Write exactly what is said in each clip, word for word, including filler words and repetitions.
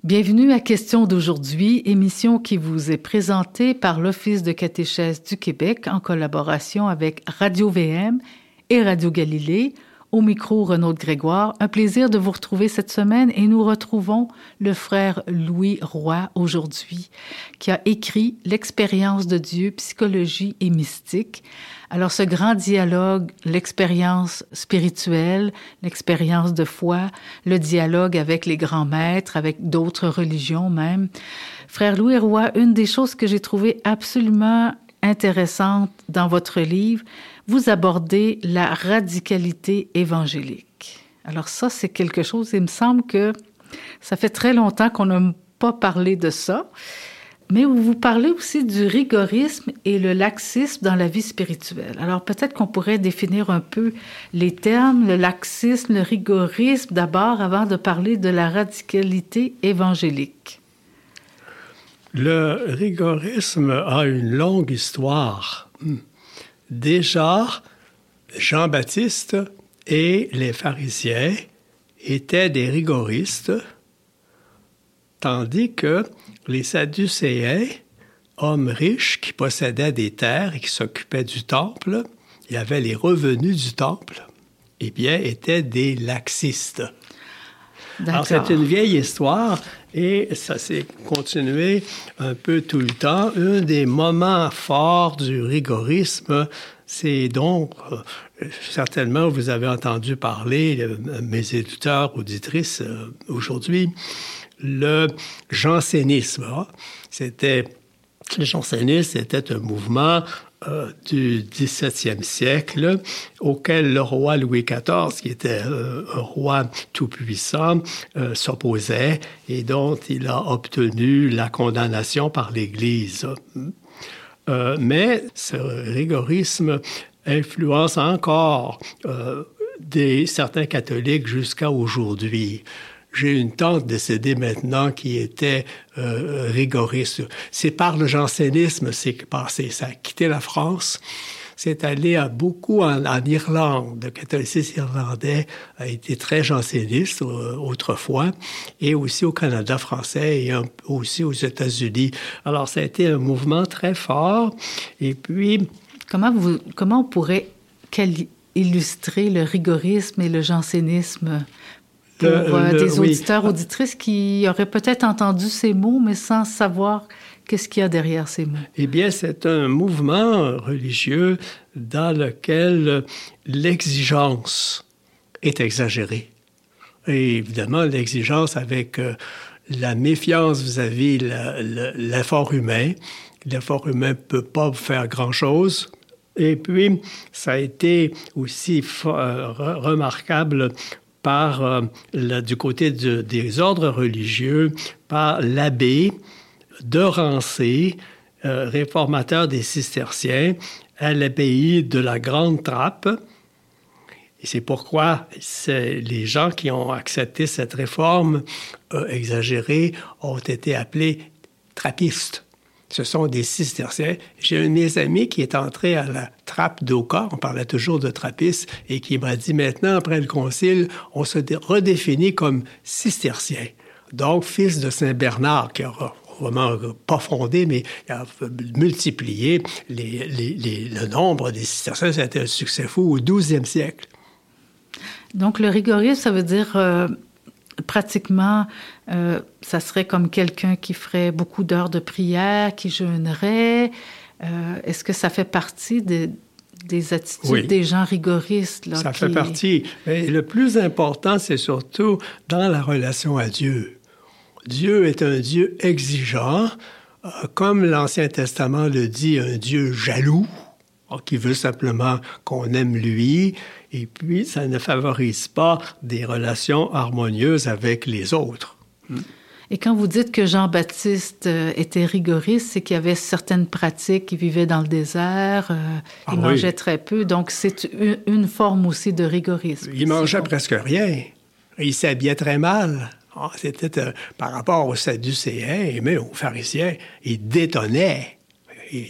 Bienvenue à Question d'aujourd'hui, émission qui vous est présentée par l'Office de catéchèse du Québec en collaboration avec Radio-V M et Radio-Galilée. Au micro, Renaud Grégoire. Un plaisir de vous retrouver cette semaine et nous retrouvons le frère Louis Roy aujourd'hui, qui a écrit « L'expérience de Dieu, psychologie et mystique ». Alors, ce grand dialogue, l'expérience spirituelle, l'expérience de foi, le dialogue avec les grands maîtres, avec d'autres religions même. Frère Louis Roy, une des choses que j'ai trouvées absolument intéressante dans votre livre, vous abordez la radicalité évangélique. Alors ça, c'est quelque chose, il me semble que ça fait très longtemps qu'on n'a pas parlé de ça. Mais vous parlez aussi du rigorisme et le laxisme dans la vie spirituelle. Alors peut-être qu'on pourrait définir un peu les termes, le laxisme, le rigorisme d'abord, avant de parler de la radicalité évangélique. Le rigorisme a une longue histoire. Déjà, Jean-Baptiste et les pharisiens étaient des rigoristes, tandis que les Sadducéens, hommes riches qui possédaient des terres et qui s'occupaient du temple, il y avait les revenus du temple, eh bien, étaient des laxistes. D'accord. Alors, c'est une vieille histoire et ça s'est continué un peu tout le temps. Un des moments forts du rigorisme, c'est donc, euh, certainement, vous avez entendu parler, euh, mes éditeurs, auditrices, euh, aujourd'hui, le jansénisme. Hein? C'était, le jansénisme était un mouvement euh, du dix-septième siècle auquel le roi Louis quatorze, qui était euh, un roi tout-puissant, euh, s'opposait et dont il a obtenu la condamnation par l'Église. Euh, mais ce rigorisme influence encore euh, des, certains catholiques jusqu'à aujourd'hui. J'ai une tante décédée maintenant qui était euh, rigoriste. C'est par le jansénisme, c'est passé. Ça a quitté la France. C'est allé à beaucoup en, en Irlande. Le catholicisme irlandais a été très janséniste euh, autrefois, et aussi au Canada français et un, aussi aux États-Unis. Alors, ça a été un mouvement très fort. Et puis... Comment, vous, comment on pourrait quali- illustrer le rigorisme et le jansénisme pour le, le, des auditeurs, oui. auditrices qui auraient peut-être entendu ces mots, mais sans savoir qu'est-ce qu'il y a derrière ces mots? Eh bien, c'est un mouvement religieux dans lequel l'exigence est exagérée. Et évidemment, l'exigence avec euh, la méfiance vis-à-vis la, la, l'effort humain. L'effort humain ne peut pas faire grand-chose. Et puis, ça a été aussi euh, remarquable par, euh, le, du côté de, des ordres religieux, par l'abbé de Rancé, euh, réformateur des cisterciens, à l'abbaye de la Grande Trappe. Et c'est pourquoi c'est, les gens qui ont accepté cette réforme euh, exagérée ont été appelés trappistes. Ce sont des cisterciens. J'ai un de mes amis qui est entré à la trappe d'Oka, on parlait toujours de trappistes, et qui m'a dit maintenant, après le concile, on se redéfinit comme cistercien. Donc, fils de Saint-Bernard, qui aura vraiment pas fondé, mais il a multiplié les, les, les, le nombre des cisterciens. Ça a été un succès fou au douzième siècle. Donc, le rigorisme, ça veut dire... Euh... Pratiquement, euh, ça serait comme quelqu'un qui ferait beaucoup d'heures de prière, qui jeûnerait. Euh, est-ce que ça fait partie de, des attitudes oui. des gens rigoristes? Là, ça qui... fait partie. Mais le plus important, c'est surtout dans la relation à Dieu. Dieu est un Dieu exigeant, euh, comme l'Ancien Testament le dit, un Dieu jaloux, qui veut simplement qu'on aime lui, et puis ça ne favorise pas des relations harmonieuses avec les autres. Et quand vous dites que Jean-Baptiste euh, était rigoriste, c'est qu'il y avait certaines pratiques, il vivait dans le désert, euh, il ah, mangeait oui. très peu, donc c'est une, une forme aussi de rigorisme. Il mangeait bon. presque rien, il s'habillait très mal. Oh, c'était euh, par rapport aux Sadducéens et même aux pharisiens, il détonnait. Il...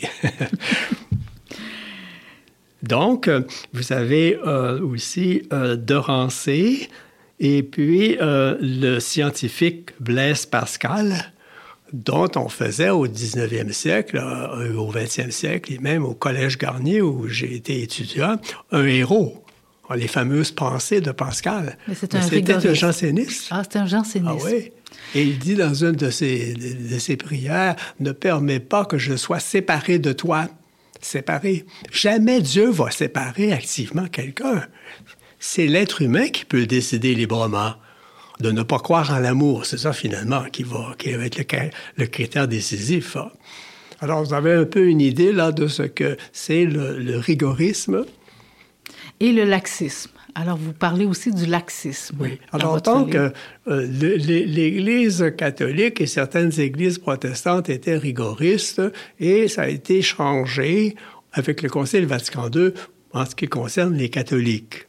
Donc, vous avez euh, aussi euh, de Rancé, Et puis, euh, le scientifique Blaise Pascal, dont on faisait au dix-neuvième siècle, euh, au vingtième siècle, et même au Collège Garnier, où j'ai été étudiant, un héros. Les fameuses pensées de Pascal. Mais c'est un Mais c'était rigoriste. un janséniste. Ah, c'est un janséniste. Ah oui. Et il dit dans une de ses, de, de ses prières, « Ne permets pas que je sois séparé de toi. » Séparé. Jamais Dieu va séparer activement quelqu'un. C'est l'être humain qui peut décider librement de ne pas croire en l'amour. C'est ça, finalement, qui va, qui va être le, le critère décisif. Alors, vous avez un peu une idée, là, de ce que c'est le, le rigorisme. Et le laxisme. Alors, vous parlez aussi du laxisme. Oui. Alors, en tant que euh, l'Église catholique et certaines églises protestantes étaient rigoristes, et ça a été changé avec le Concile Vatican deux en ce qui concerne les catholiques.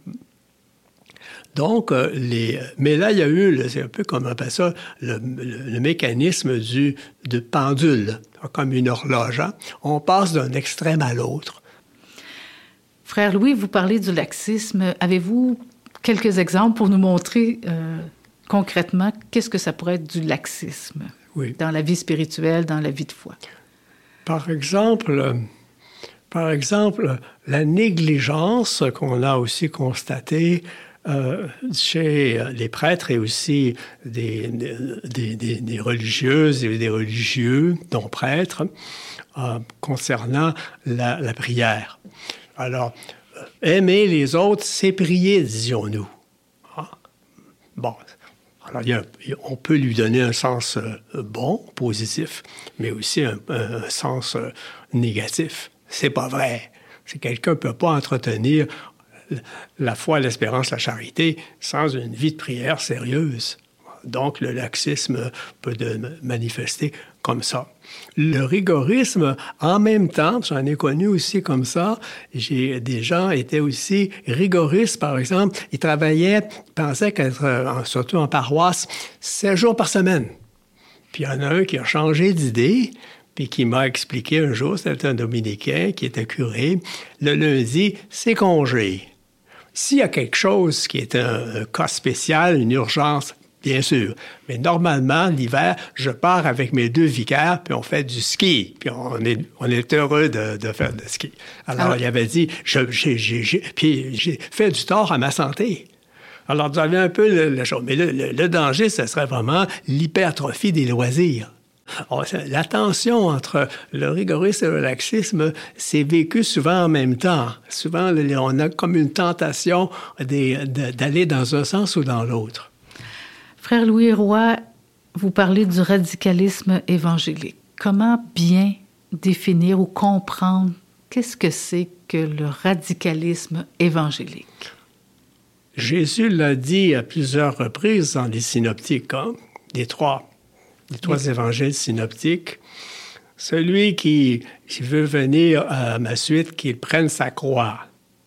Donc, euh, les... mais là, il y a eu, c'est un peu comme on appelle ça, le, le, le mécanisme du, de pendule, comme une horloge. Hein? On passe d'un extrême à l'autre. Frère Louis, vous parlez du laxisme. Avez-vous quelques exemples pour nous montrer euh, concrètement qu'est-ce que ça pourrait être du laxisme oui. dans la vie spirituelle, dans la vie de foi? Par exemple, par exemple, la négligence qu'on a aussi constatée euh, chez les prêtres et aussi des, des, des, des religieuses et des religieux, dont prêtres, euh, concernant la, la prière. Alors, aimer les autres, c'est prier, disions-nous. Ah. Bon, alors il y a, on peut lui donner un sens euh, bon, positif, mais aussi un, un, un sens euh, négatif. C'est pas vrai. Si quelqu'un ne peut pas entretenir la foi, l'espérance, la charité sans une vie de prière sérieuse. Donc, le laxisme peut de manifester comme ça. Le rigorisme, en même temps, j'en ai connu aussi comme ça, j'ai, des gens étaient aussi rigoristes, par exemple, ils travaillaient, ils pensaient qu'être, surtout en paroisse, sept jours par semaine. Puis il y en a un qui a changé d'idée, puis qui m'a expliqué un jour, c'était un dominicain qui était curé, le lundi, c'est congé. S'il y a quelque chose qui est un, un cas spécial, une urgence, bien sûr. Mais normalement, l'hiver, je pars avec mes deux vicaires, puis on fait du ski. Puis on est, on est heureux de, de faire du ski. Alors, ah. il avait dit, je, j'ai, j'ai, j'ai, puis j'ai fait du tort à ma santé. Alors, vous avez un peu le, le chose. Mais le, le, le danger, ce serait vraiment l'hypertrophie des loisirs. Alors, la tension entre le rigorisme et le laxisme, c'est vécu souvent en même temps. Souvent, on a comme une tentation des, de, d'aller dans un sens ou dans l'autre. Frère Louis Roy, vous parlez du radicalisme évangélique. Comment bien définir ou comprendre qu'est-ce que c'est que le radicalisme évangélique? Jésus l'a dit à plusieurs reprises dans les synoptiques, hein, les trois, les trois oui. évangiles synoptiques. Celui qui, qui veut venir à ma suite, qu'il prenne sa croix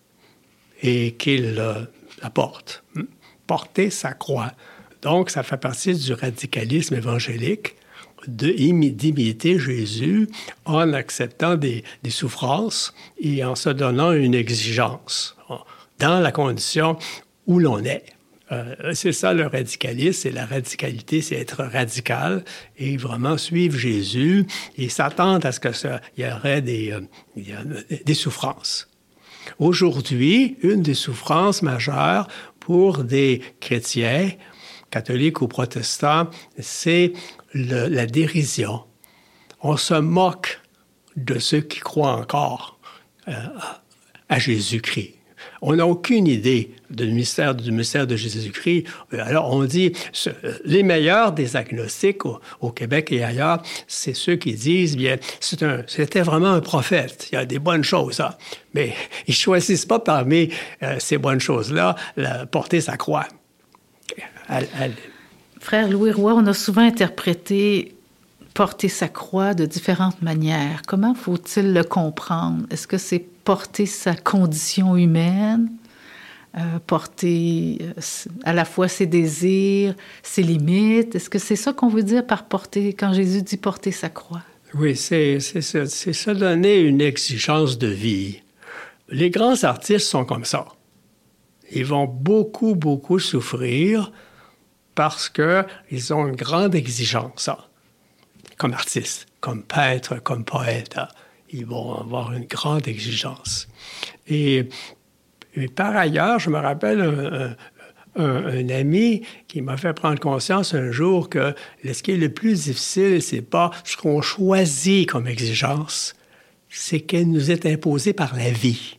et qu'il euh, la porte. Porter sa croix. Donc, ça fait partie du radicalisme évangélique de, d'imiter Jésus en acceptant des, des souffrances et en se donnant une exigence dans la condition où l'on est. Euh, c'est ça le radicalisme, c'est la radicalité, c'est être radical et vraiment suivre Jésus et s'attendre à ce que ça, il y aurait des, euh, des souffrances. Aujourd'hui, une des souffrances majeures pour des chrétiens, catholiques ou protestants, c'est le, la dérision. On se moque de ceux qui croient encore euh, à Jésus-Christ. On n'a aucune idée du mystère, du mystère de Jésus-Christ. Alors, on dit, ce, les meilleurs des agnostiques au, au Québec et ailleurs, c'est ceux qui disent, bien, c'est un, c'était vraiment un prophète. Il y a des bonnes choses, hein, mais ils ne choisissent pas parmi euh, ces bonnes choses-là, la, porter sa croix. Elle, elle... Frère Louis Roy, on a souvent interprété porter sa croix de différentes manières. Comment faut-il le comprendre? Est-ce que c'est porter sa condition humaine, euh, porter euh, à la fois ses désirs, ses limites? Est-ce que c'est ça qu'on veut dire par porter, quand Jésus dit porter sa croix? Oui, c'est, c'est, c'est, c'est se donner une exigence de vie. Les grands artistes sont comme ça. ils vont beaucoup, beaucoup souffrir parce qu'ils ont une grande exigence, hein, comme artistes, comme peintres, comme poètes. Hein. Ils vont avoir une grande exigence. Et, et par ailleurs, je me rappelle un, un, un ami qui m'a fait prendre conscience un jour que ce qui est le plus difficile, c'est pas ce qu'on choisit comme exigence, c'est qu'elle nous est imposée par la vie.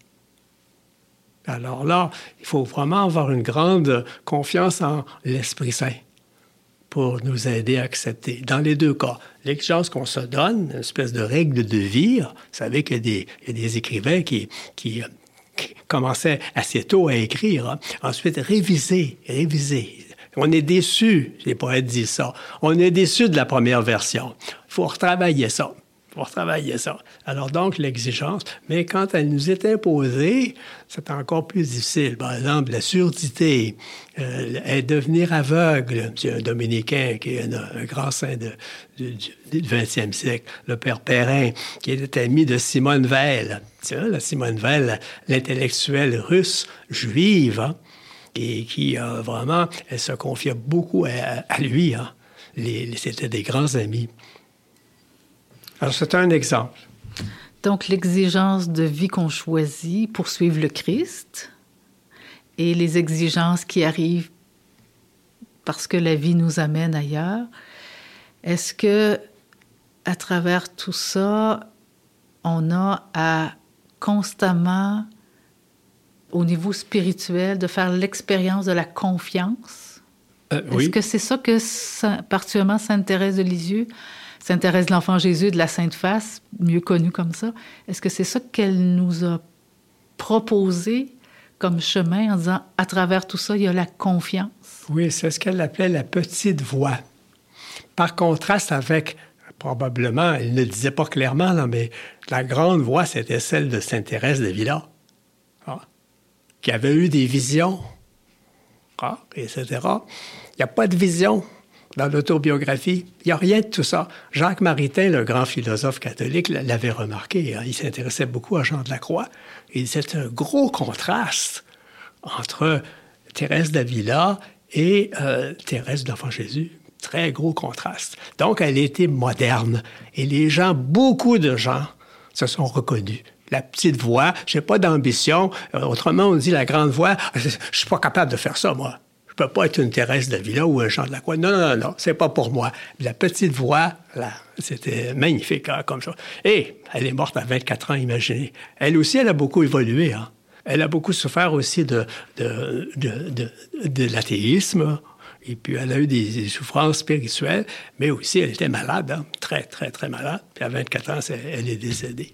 Alors là, il faut vraiment avoir une grande confiance en l'Esprit Saint pour nous aider à accepter. Dans les deux cas, l'exigence qu'on se donne, une espèce de règle de vie. Vous savez qu'il y a des, il y a des écrivains qui, qui, qui commençaient assez tôt à écrire. Hein. Ensuite, réviser, réviser. On est déçu, les poètes disent ça. On est déçu de la première version. Il faut retravailler ça. Pour travailler ça. Alors donc, l'exigence, mais quand elle nous est imposée, c'est encore plus difficile. Par exemple, la surdité, euh, devenir aveugle. C'est un dominicain qui est un, un grand saint de, de, du vingtième siècle, le père Perrin, qui était ami de Simone Weil. Tiens, la Simone Weil, l'intellectuelle russe juive, hein, et qui a vraiment, elle se confiait beaucoup à, à lui. Hein. Les, c'était des grands amis. Alors, c'est un exemple. Donc, l'exigence de vie qu'on choisit pour suivre le Christ et les exigences qui arrivent parce que la vie nous amène ailleurs. Est-ce que, à travers tout ça, on a à constamment, au niveau spirituel, de faire l'expérience de la confiance? Euh, oui. Est-ce que c'est ça que, particulièrement, Sainte Thérèse de Lisieux, Sainte Thérèse de l'Enfant Jésus de la Sainte Face, mieux connue comme ça, est-ce que c'est ça qu'elle nous a proposé comme chemin en disant, à travers tout ça, il y a la confiance? Oui, c'est ce qu'elle appelait la petite voix. Par contraste avec, probablement, elle ne le disait pas clairement, là, mais la grande voix, c'était celle de Sainte Thérèse de Villa, hein, qui avait eu des visions, hein, et cetera. Il n'y a pas de vision dans l'autobiographie. Il n'y a rien de tout ça. Jacques Maritain, le grand philosophe catholique, l'avait remarqué. Hein. Il s'intéressait beaucoup à Jean de la Croix. Et c'est un gros contraste entre Thérèse d'Avila et euh, Thérèse de l'Enfant Jésus. Très gros contraste. Donc, elle était moderne. Et les gens, beaucoup de gens, se sont reconnus. La petite voix, je n'ai pas d'ambition. Euh, autrement, on dit la grande voix. Je ne suis pas capable de faire ça, moi. Je ne peux pas être une Thérèse d'Avila ou un Jean de la Croix. Non, non, non, non, c'est pas pour moi. La petite voix, là, c'était magnifique, hein, comme ça. Et elle est morte à vingt-quatre ans, imaginez. Elle aussi, elle a beaucoup évolué. Hein. Elle a beaucoup souffert aussi de, de, de, de, de l'athéisme. Et puis, elle a eu des, des souffrances spirituelles, mais aussi, elle était malade, hein, très, très, très malade. Puis à vingt-quatre ans, elle est décédée.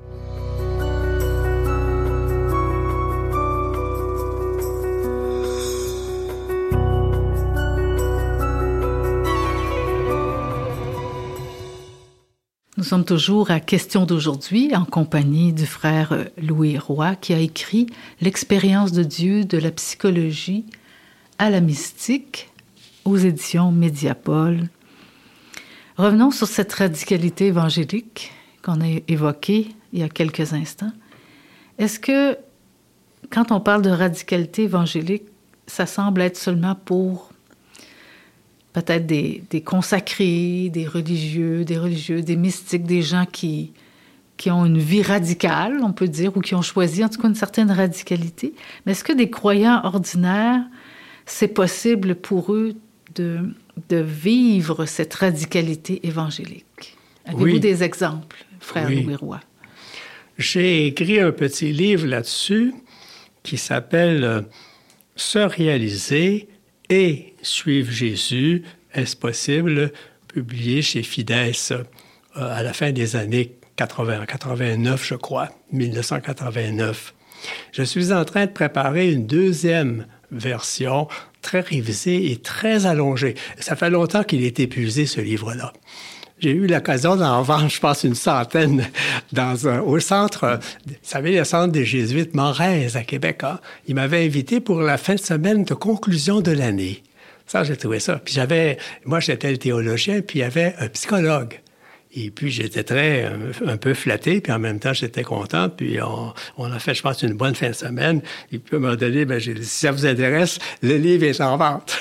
Nous sommes toujours à Question d'aujourd'hui en compagnie du frère Louis Roy qui a écrit « L'expérience de Dieu de la psychologie à la mystique » aux éditions Mediapol. Revenons sur cette radicalité évangélique qu'on a évoquée il y a quelques instants. Est-ce que, quand on parle de radicalité évangélique, ça semble être seulement pour peut-être des, des consacrés, des religieux, des religieux, des mystiques, des gens qui, qui ont une vie radicale, on peut dire, ou qui ont choisi en tout cas une certaine radicalité. Mais est-ce que des croyants ordinaires, c'est possible pour eux de, de vivre cette radicalité évangélique? Avez-vous oui. des exemples, frère oui. Louis Roy? J'ai écrit un petit livre là-dessus qui s'appelle « Se réaliser et suivre Jésus, est-ce possible ?» publié chez Fides euh, à la fin des années quatre-vingts, quatre-vingt-neuf, je crois, dix-neuf cent quatre-vingt-neuf. Je suis en train de préparer une deuxième version très révisée et très allongée. Ça fait longtemps qu'il est épuisé, ce livre-là. J'ai eu l'occasion d'en vendre, je pense, une centaine dans un, au centre, vous savez, le centre des Jésuites Morez à Québec. Hein? Il m'avait invité pour la fin de semaine de conclusion de l'année. Ça, j'ai trouvé ça. Puis j'avais, moi, j'étais le théologien, puis il y avait un psychologue. Et puis, j'étais très, un, un peu flatté, puis en même temps, j'étais content. Puis, on, on a fait, je pense, une bonne fin de semaine. Et puis, à un moment donné, ben, j'ai dit, si ça vous intéresse, le livre est en vente.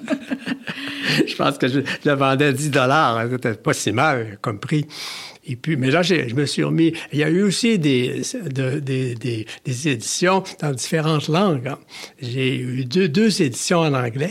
Je pense que je, je le vendais à dix dollars. C'était pas si mal comme prix. Et puis, mais là, je me suis remis. Il y a eu aussi des, de, des, des, des éditions dans différentes langues. Hein. J'ai eu deux, deux éditions en anglais.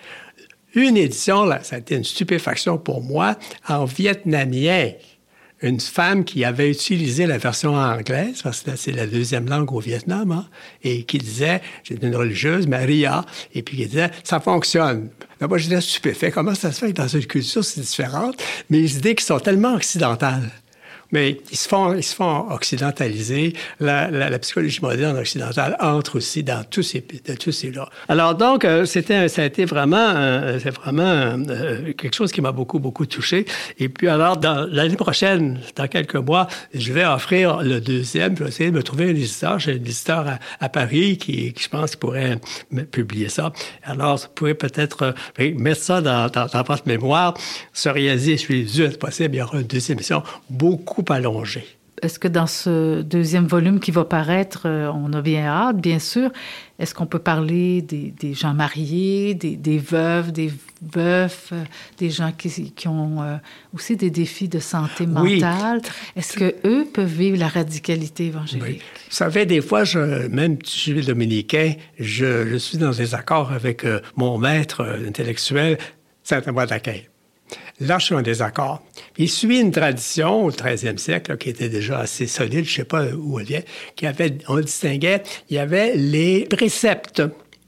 Une édition, là, ça a été une stupéfaction pour moi, en vietnamien. Une femme qui avait utilisé la version anglaise, parce que c'est la deuxième langue au Vietnam, hein, et qui disait, c'est une religieuse, Maria, et puis qui disait, ça fonctionne. Là, moi, j'étais stupéfait. Comment ça se fait que dans une culture, c'est différent? Mais les idées qui sont tellement occidentales. Mais ils se font, ils se font occidentaliser. La, la, la psychologie moderne occidentale entre aussi dans tous ces, de tous ces là. Alors donc, euh, c'était, ça a été vraiment, euh, c'est vraiment euh, quelque chose qui m'a beaucoup, beaucoup touché. Et puis alors, dans, l'année prochaine, dans quelques mois, je vais offrir le deuxième. Je vais essayer de me trouver un éditeur. J'ai un éditeur à, à Paris qui, qui, je pense, qui pourrait me publier ça. Alors, vous pourrez peut-être euh, mettre ça dans, dans, dans votre mémoire. Psoriasis chez les adultes, possible, il y aura une deuxième émission beaucoup allongée. Est-ce que dans ce deuxième volume qui va paraître, euh, on a bien hâte, bien sûr, est-ce qu'on peut parler des, des gens mariés, des, des veuves, des veufs, euh, des gens qui, qui ont euh, aussi des défis de santé mentale? Oui. Est-ce qu'eux peuvent vivre la radicalité évangélique? Oui. Vous savez, des fois, je, même si je suis dominicain, je, je suis dans des accords avec euh, mon maître euh, intellectuel, Saint-Thomas d'Aquin. Là, je suis en désaccord. Il suit une tradition au treizième siècle là, qui était déjà assez solide, je ne sais pas où elle vient, qui avait, on distinguait, il y avait les préceptes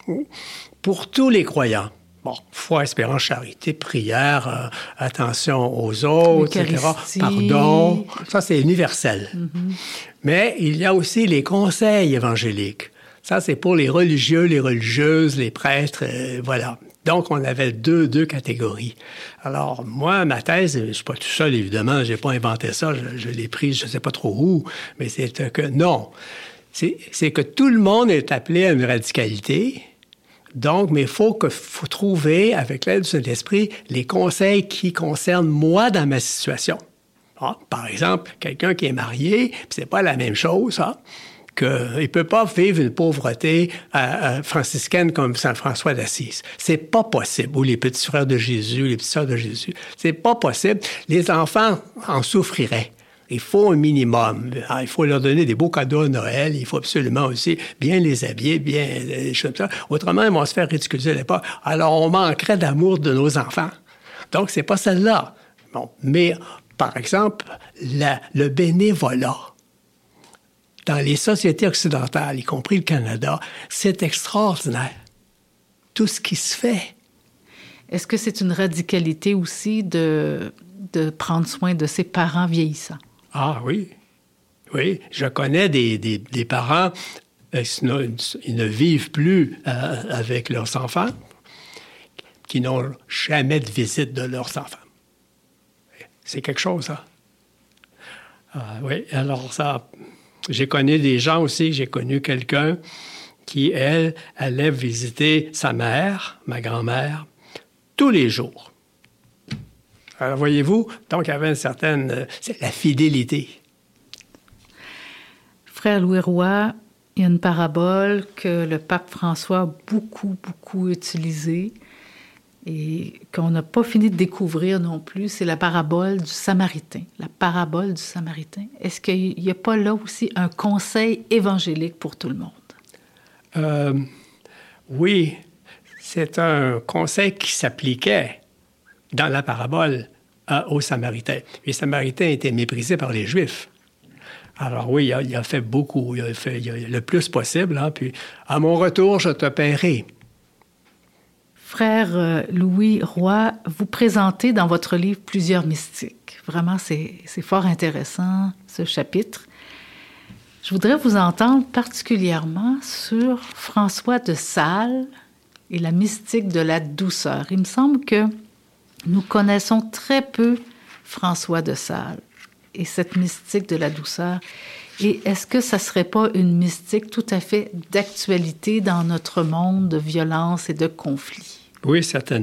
pour tous les croyants. Bon, foi, espérance, charité, prière, euh, attention aux autres, et cetera. Pardon, ça c'est universel. Mm-hmm. Mais il y a aussi les conseils évangéliques. Ça, c'est pour les religieux, les religieuses, les prêtres, euh, voilà. Donc, on avait deux, deux catégories. Alors, moi, ma thèse, je ne suis pas tout seul, évidemment, je n'ai pas inventé ça, je, je l'ai prise, je ne sais pas trop où, mais c'est que non. C'est, c'est que tout le monde est appelé à une radicalité. Donc, mais il faut, que, faut trouver, avec l'aide du Saint-Esprit, les conseils qui concernent moi dans ma situation. Ah, par exemple, quelqu'un qui est marié, puis c'est pas la même chose, hein, qu'il ne peut pas vivre une pauvreté euh, euh, franciscaine comme Saint François d'Assise. C'est pas possible. Ou les petits frères de Jésus, les petites sœurs de Jésus. C'est pas possible. Les enfants en souffriraient. Il faut un minimum. Alors, il faut leur donner des beaux cadeaux à Noël. Il faut absolument aussi bien les habiller, bien des choses comme ça. Autrement, ils vont se faire ridiculiser à l'époque. Alors, on manquerait d'amour de nos enfants. Donc, c'est pas celle-là. Bon. Mais, par exemple, la, le bénévolat. Dans les sociétés occidentales, y compris le Canada, c'est extraordinaire. Tout ce qui se fait. Est-ce que c'est une radicalité aussi de, de prendre soin de ses parents vieillissants? Ah oui. Oui. Je connais des, des, des parents, euh, ils ne vivent plus euh, avec leurs enfants, qui n'ont jamais de visite de leurs enfants. C'est quelque chose, ça. Ah, oui, alors ça... J'ai connu des gens aussi, j'ai connu quelqu'un qui, elle, allait visiter sa mère, ma grand-mère, tous les jours. Alors, voyez-vous, donc il y avait une certaine... Euh, c'est la fidélité. Frère Louis Roy, il y a une parabole que le pape François a beaucoup, beaucoup utilisée et qu'on n'a pas fini de découvrir non plus, c'est la parabole du Samaritain. La parabole du Samaritain. Est-ce qu'il n'y a pas là aussi un conseil évangélique pour tout le monde? Euh, oui, c'est un conseil qui s'appliquait dans la parabole euh, aux Samaritains. Les Samaritains étaient méprisés par les Juifs. Alors oui, il a, il a fait beaucoup, il a fait il a, le plus possible. Hein, puis, à mon retour, je te paierai. Frère Louis Roy, vous présentez dans votre livre plusieurs mystiques. Vraiment, c'est, c'est fort intéressant, ce chapitre. Je voudrais vous entendre particulièrement sur François de Sales et la mystique de la douceur. Il me semble que nous connaissons très peu François de Sales et cette mystique de la douceur. Et est-ce que ça ne serait pas une mystique tout à fait d'actualité dans notre monde de violence et de conflit? Oui, certainement.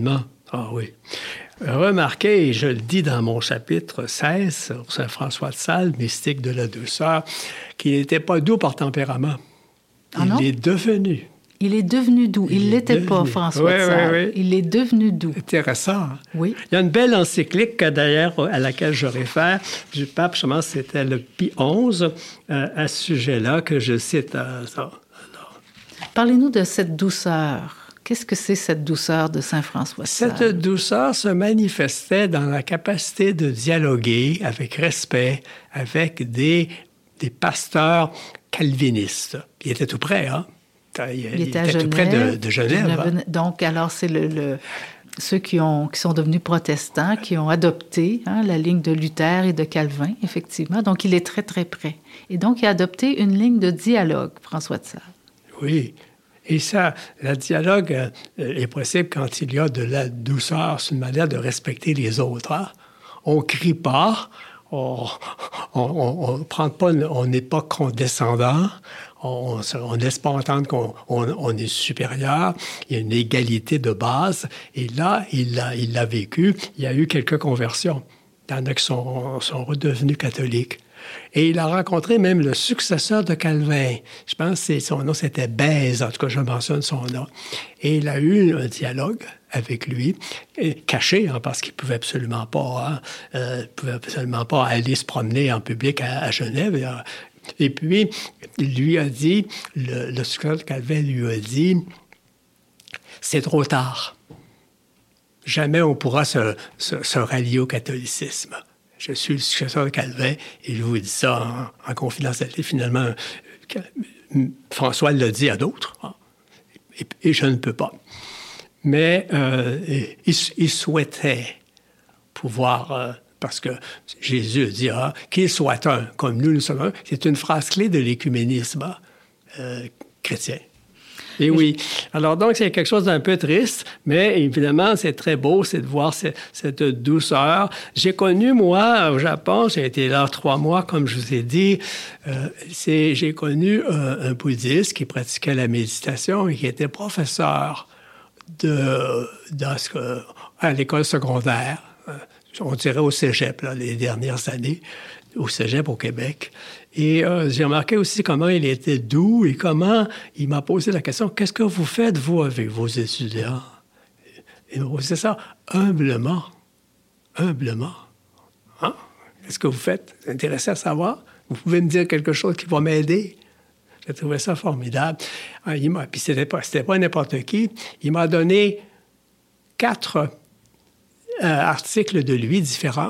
Ah oui. Remarquez, et je le dis dans mon chapitre seize, sur Saint François de Sales, mystique de la douceur, qu'il n'était pas doux par tempérament. Ah il non? est devenu. Il est devenu doux. Il ne l'était pas, François oui, de Sales. Oui, oui. Il est devenu doux. Intéressant. Hein? Oui. Il y a une belle encyclique, d'ailleurs, à laquelle je réfère, du pape, je pense que c'était le Pie onze, euh, à ce sujet-là, que je cite. Euh, ça. Alors, parlez-nous de cette douceur. Qu'est-ce que c'est cette douceur de Saint François de Sales? Cette douceur se manifestait dans la capacité de dialoguer avec respect avec des, des pasteurs calvinistes. Il était tout près, hein? Il, il, il était, à était Genève, tout près de, de Genève. Genève hein? Donc, alors, c'est le, le, ceux qui, ont, qui sont devenus protestants, qui ont adopté hein, la ligne de Luther et de Calvin, effectivement. Donc, il est très, très près. Et donc, il a adopté une ligne de dialogue, François de Sales. Oui. Et ça, le dialogue euh, est possible quand il y a de la douceur. C'est une manière de respecter les autres. Hein? On ne crie pas, on on, prend pas, on n'est pas condescendant, on ne laisse pas entendre qu'on on, on est supérieur. Il y a une égalité de base. Et là, il l'a il l'a vécu. Il y a eu quelques conversions. Il y en a qui sont, sont redevenus catholiques. Et il a rencontré même le successeur de Calvin. Je pense que son nom, c'était Bèze. En tout cas, je mentionne son nom. Et il a eu un dialogue avec lui, caché, hein, parce qu'il ne pouvait absolument pas, hein, euh, pouvait absolument pas aller se promener en public à, à Genève. Et, et puis, il lui a dit, le, le successeur de Calvin lui a dit, c'est trop tard. Jamais on pourra se, se, se rallier au catholicisme. Je suis le successeur de Calvin et je vous dis ça en, en confidentialité. Finalement, François l'a dit à d'autres hein, et, et je ne peux pas. Mais euh, il, il souhaitait pouvoir, euh, parce que Jésus a dit ah, qu'il soit un, comme nous, nous sommes un. C'est une phrase clé de l'écuménisme euh, chrétien. Et oui. Alors, donc, c'est quelque chose d'un peu triste, mais évidemment, c'est très beau, c'est de voir cette, cette douceur. J'ai connu, moi, au Japon, j'ai été là trois mois, comme je vous ai dit, euh, c'est, j'ai connu un, un bouddhiste qui pratiquait la méditation et qui était professeur de, dans ce, à l'école secondaire, on dirait au cégep, là, les dernières années, au cégep au Québec. Et euh, j'ai remarqué aussi comment il était doux et comment il m'a posé la question, qu'est-ce que vous faites, vous, avec vos étudiants? Il m'a posé ça humblement, humblement. Hein? Qu'est-ce que vous faites? Vous êtes intéressé à savoir? Vous pouvez me dire quelque chose qui va m'aider? J'ai trouvé ça formidable. Ah, il m'a, puis c'était pas, c'était pas n'importe qui. Il m'a donné quatre euh, articles de lui différents.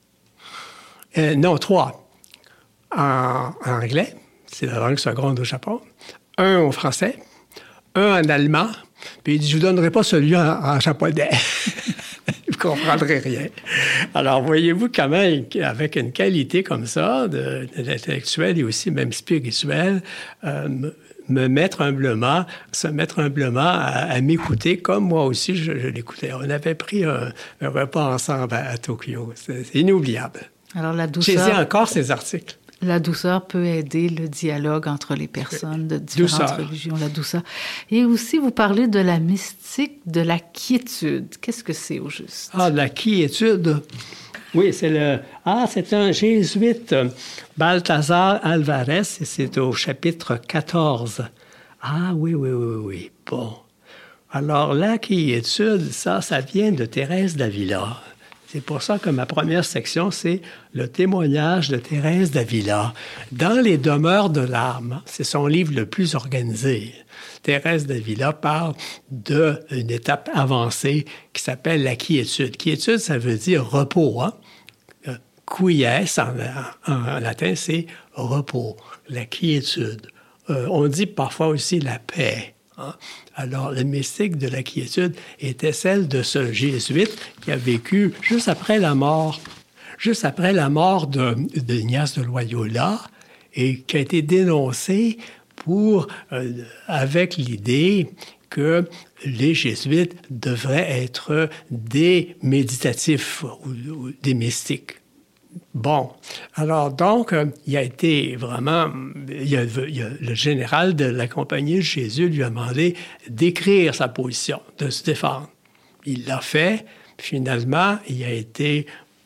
Euh, non, trois. En, en anglais, c'est la langue seconde au Japon, un en français, un en allemand, puis il dit, je ne vous donnerai pas celui en, en japonais. Vous ne comprendrez rien. Alors, voyez-vous comment, avec une qualité comme ça, de, de l'intellectuel et aussi même spirituel, euh, me, me mettre humblement, se mettre humblement à, à m'écouter, comme moi aussi, je, je l'écoutais. On avait pris un, un repas ensemble à, à Tokyo. C'est, c'est inoubliable. Alors, la douceur... J'ai encore ces articles. La douceur peut aider le dialogue entre les personnes de différentes douceur. religions, la douceur. Et aussi, vous parlez de la mystique de la quiétude. Qu'est-ce que c'est au juste? Ah, de la quiétude. Oui, c'est le... Ah, c'est un jésuite, Balthazar Alvarez, et c'est au chapitre quatorze. Ah, oui, oui, oui, oui. Bon. Alors, la quiétude, ça, ça vient de Thérèse d'Avila. C'est pour ça que ma première section, c'est le témoignage de Thérèse d'Avila. Dans les demeures de l'âme, c'est son livre le plus organisé. Thérèse d'Avila parle d'une étape avancée qui s'appelle la quiétude. Quiétude, ça veut dire repos. Hein? Quies, en, en, en latin, c'est repos, la quiétude. Euh, on dit parfois aussi la paix. Hein? Alors, le mystique de la quiétude était celle de ce jésuite qui a vécu juste après la mort, juste après la mort de, de Ignace de Loyola et qui a été dénoncé pour, euh, avec l'idée que les jésuites devraient être des méditatifs ou, ou des mystiques. Bon, alors donc, euh, il a été vraiment, il y a, il y a, le général de la Compagnie de Jésus lui a demandé d'écrire sa position, de se défendre. il l'a fait. Finalement, il a été...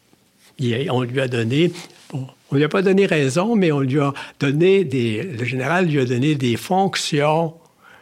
Il a, on lui a donné... Bon, on ne lui a pas donné raison, mais on lui a donné des... Le général lui a donné des fonctions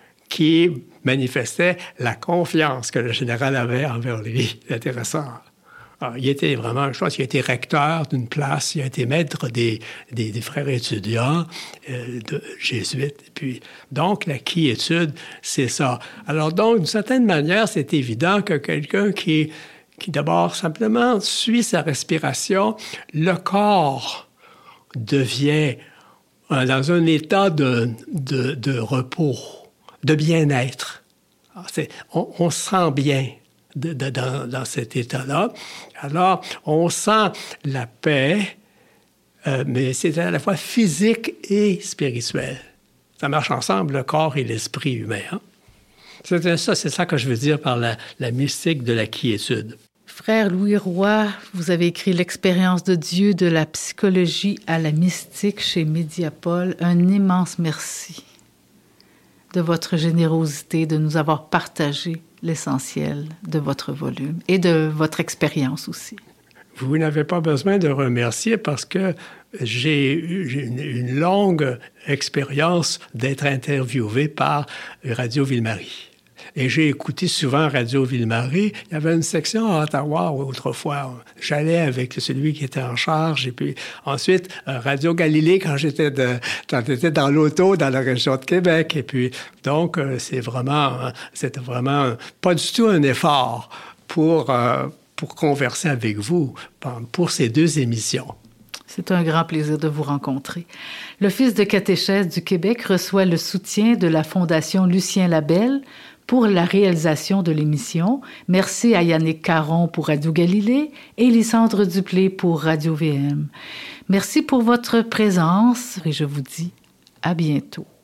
qui manifestaient la confiance que le général avait envers lui. C'est intéressant. Alors, il était vraiment, je pense qu'il a été recteur d'une place, il a été maître des, des, des frères étudiants euh, de, jésuites. Et puis, donc, la quiétude, c'est ça. Alors donc, d'une certaine manière, c'est évident que quelqu'un qui, qui d'abord simplement suit sa respiration, le corps devient euh, dans un état de, de, de repos, de bien-être. Alors, c'est, on, on se sent bien. De, de, dans, dans cet état-là. Alors, on sent la paix, euh, mais c'est à la fois physique et spirituel. Ça marche ensemble, le corps et l'esprit humain. Hein? C'est ça, c'est ça que je veux dire par la, la mystique de la quiétude. Frère Louis Roy, vous avez écrit L'expérience de Dieu de la psychologie à la mystique chez Mediapol. Un immense merci de votre générosité, de nous avoir partagé l'essentiel de votre volume et de votre expérience aussi. Vous n'avez pas besoin de remercier parce que j'ai eu une, une longue expérience d'être interviewé par Radio Ville-Marie. Et j'ai écouté souvent Radio Ville-Marie. Il y avait une section à Ottawa autrefois. J'allais avec celui qui était en charge. Et puis ensuite, Radio Galilée quand j'étais, de, quand j'étais dans l'auto dans la région de Québec. Et puis, donc, c'est vraiment, c'était vraiment pas du tout un effort pour, pour converser avec vous pour ces deux émissions. C'est un grand plaisir de vous rencontrer. L'Office de catéchèse du Québec reçoit le soutien de la Fondation Lucien Labelle pour la réalisation de l'émission. Merci à Yannick Caron pour Radio Galilée et Lysandre Duplé pour Radio V M. Merci pour votre présence et je vous dis à bientôt.